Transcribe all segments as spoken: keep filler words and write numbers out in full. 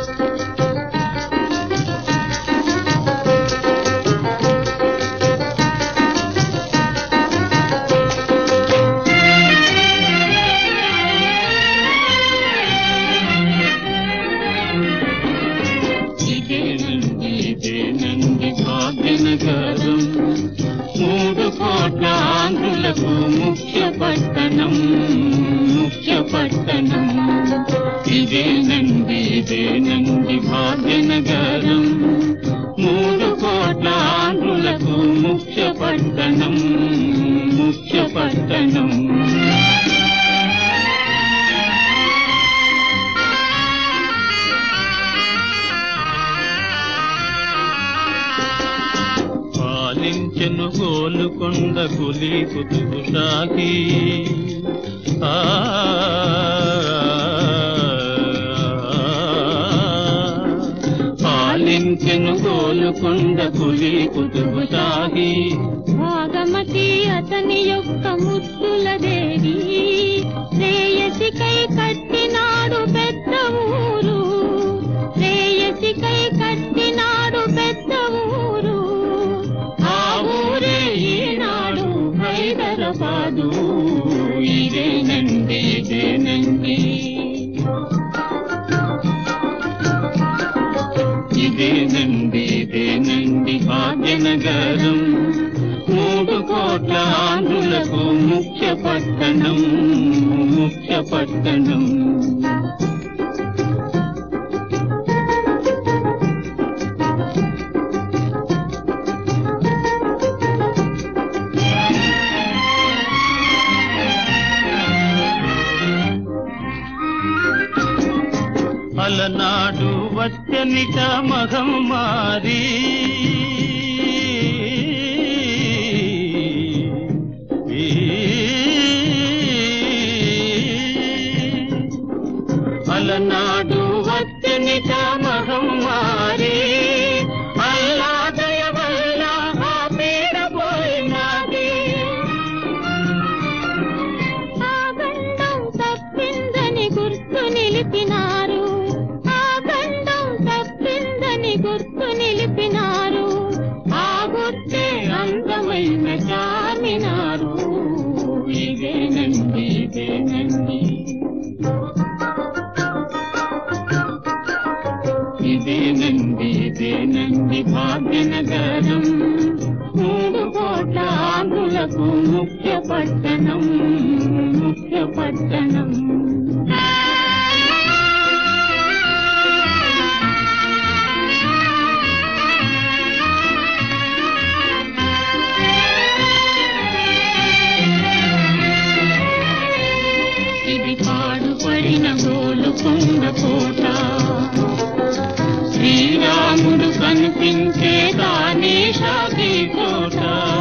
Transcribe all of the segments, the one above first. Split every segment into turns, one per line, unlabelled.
మూడు కోట్ల ఆంధ్రులకు ముఖ్య పట్టణం ముఖ్య పట్టణం ఇదేనండి ఇదేనండి భాగ్యనగరం. మూడు కోట్ల ఆంధ్రులకు ముఖ్య పట్టణం ముఖ్య పట్టణం. పాలించెను గోలుకొండ కులి కుతుబు షాహీ, పాలించెను గోలుకొండ కులి కుతుబు షాహీ.
భాగమతి అతని యొక్క ముద్దుల దేవి, శ్రేయసికై కట్టినాడు పెద్ద ఊరు, శ్రేయసికై కట్టినాడు పెద్ద ఊరు. ఆ ఊరే ఈనాడు హైదరాబాదు. ఇదేనండి ఇదేనండి
ఇదేనండి ఇదేనండి భాగ్యనగరం. మూడు కోట్ల ఆంధ్రులకు ముఖ్య పట్టణం ముఖ్య పట్టణం. అలనాడు వచ్చనిట మహమ్మారి, అలనాడు వచ్చనిట మహమ్మారి. అల్లా దయ వల్ల ఆ పీడ పోయినది,
ఆ గండం తప్పిందని గుర్తు నిలిపినారు, ఆ గండం తప్పిందని గుర్తు నిలిపినారు. ఆ గుర్తే అందమైన చార్మినారు. ఇదేనండి ఇదేనండి
ఇదేనండి ఇదేనండి భాగ్యనగరం. మూడు కోట్ల ఆంధ్రులకు ముఖ్య పట్టణం ముఖ్య పట్టణం. ఇది పాడుపడిన గోలుకొండ కోట, శ్రీరాముడు కనిపించే దాని షాదీ కోట.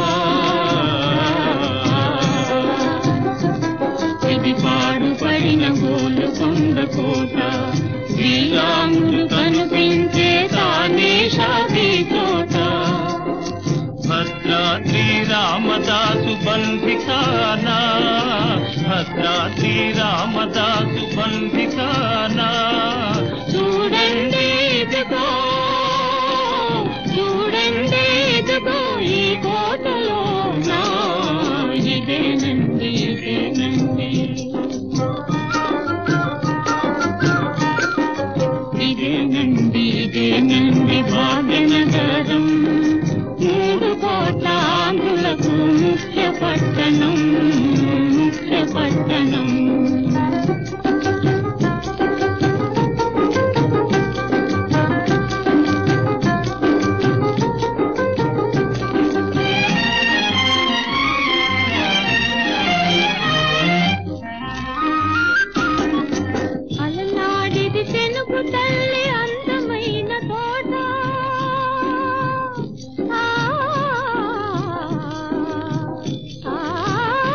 ఇది పాడుపడిన గోలుకొండ కోట, శ్రీరాముడు కనిపించే దాని షాదీ కోట. భద్రాద్రి రామదాసు బంధికానా, భద్రాద్రి రామదాసు బంధికానా. చూడండి ఇదిగో చూడండి ఇదిగో ఈ కోటలో నా. ఇదేనండి ఇదేనండి ఇదేనండి ఇదేనండి భాగ్యనగరం. మూడు కోట్ల ఆంధ్రులకు ముఖ్య పట్టణం ముఖ్య పట్టణం.
అలనాడిది తెనుగు తల్లి అందమైన తోట, ఆ ఆ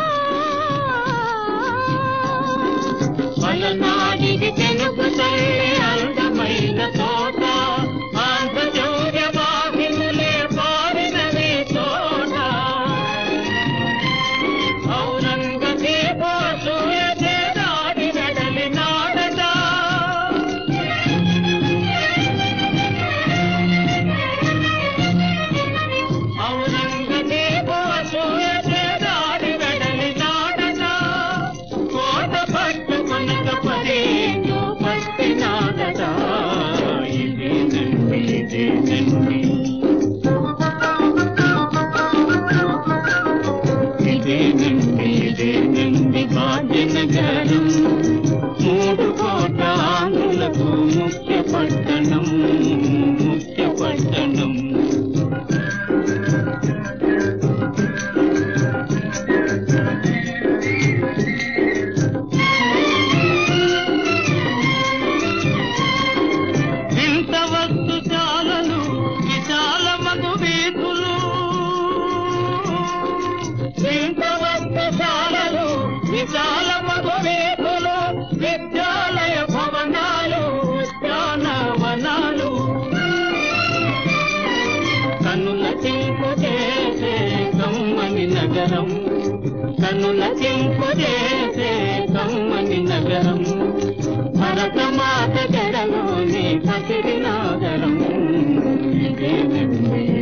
పట్టణం ముఖ్య పట్టణం. వింత వస్తుశాలలు విశాల మగు వీధులు, వింత వస్తుశాలలు విశాల మగు వీధులు, విద్యాలయ భవనాలు ఉద్యానవనాలు, కనుల చింపు చేసే కమ్మని నగరం, కనుల చింపు చేసే కమ్మని నగరం, భరతమాత జడలోని పసిడి నాగరం. ఇదేనండి